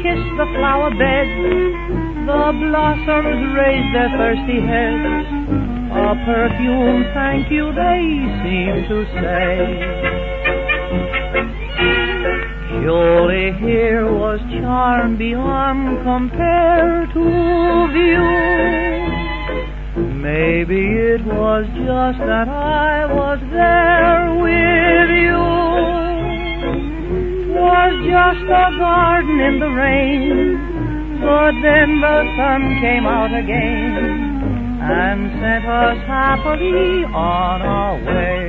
kissed the flower beds, the blossoms raised their thirsty heads. A perfume, thank you, they seem to say. Julie here was charmed beyond compare to view. Maybe it was just that I was there with you. Was just a garden in the rain, but then the sun came out again and sent us happily on our way.